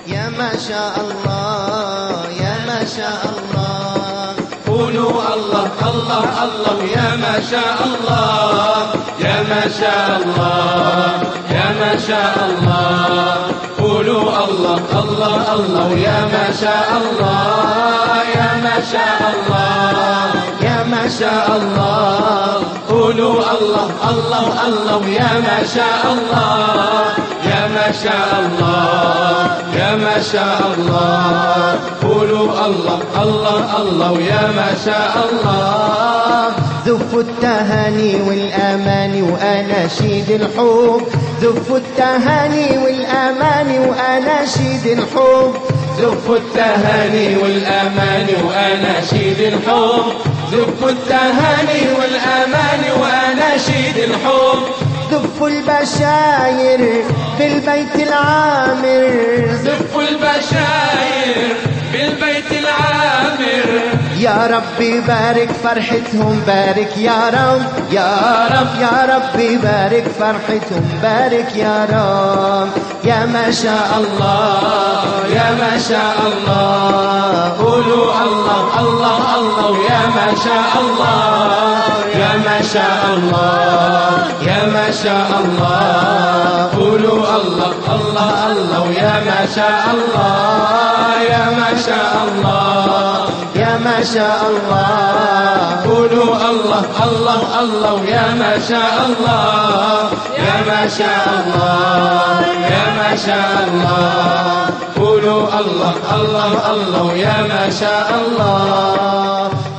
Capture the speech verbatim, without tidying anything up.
يا ما شاء الله يا ما شاء الله. قولوا الله الله الله يا ما شاء الله يا ما شاء الله يا ما شاء الله. قولوا الله الله الله يا ما شاء الله يا ما شاء الله يا ما شاء الله. قولوا الله الله الله يا ما شاء الله يا ما شاء الله يا ما شاء الله. قولوا الله الله الله يا ما شاء الله. زفوا التهاني والأماني وأناشيد الحب، زفوا التهاني والأماني وأناشيد الحب، زفوا التهاني والأماني وأناشيد الحب، زفوا التهاني والأماني وأناشيد الحب. زفوا البشاير بالبيت العامر، زفوا البشاير بالبيت العامر. يا ربي بارك فرحتهم بارك يا رب يا رب يا ربي بارك فرحتهم بارك يا رب. يا ما شاء الله يا ما شاء الله. قولوا الله الله الله يا ما شاء الله يا ما شاء الله يا ما شاء الله. قولوا الله الله الله يا ما شاء الله يا ما شاء الله يا ما شاء الله. قولوا الله الله الله يا ما شاء الله يا ما شاء الله يا ما شاء الله. قولوا الله الله الله يا ما شاء الله.